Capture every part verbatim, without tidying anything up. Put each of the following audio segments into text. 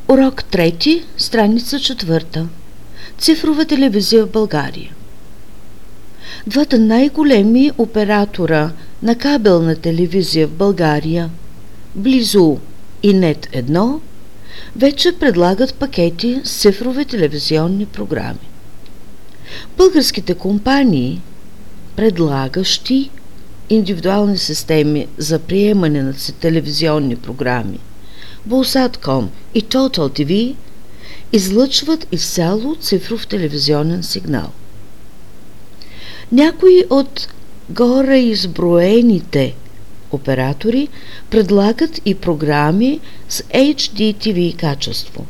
Урок трети, страница четвърта. Цифрова телевизия в България. Двата най-големи оператора на кабелна телевизия в България, Близу и Нет едно, вече предлагат пакети с цифрови телевизионни програми. Българските компании, предлагащи индивидуални системи за приемане на телевизионни програми, Булсатком и Total ти ви, излъчват изцяло цифров телевизионен сигнал. Някои от горе изброените оператори предлагат и програми с Ейч Ди Ти Ви качество.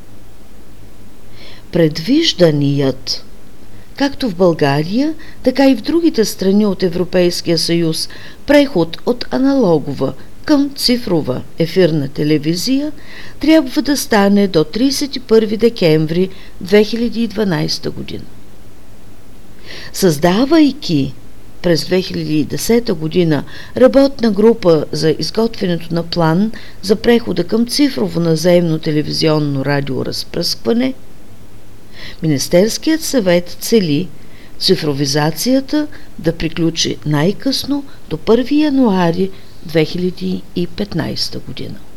Предвижданият, както в България, така и в другите страни от Европейския съюз, преход от аналогова към цифрова ефирна телевизия трябва да стане до тридесет и първи декември две хиляди и дванадесета година. Създавайки през две хиляди и десета година работна група за изготвянето на план за прехода към цифрово наземно телевизионно радиоразпръскване, Министерският съвет цели цифровизацията да приключи най-късно до първи януари две хиляди и петнадесета година.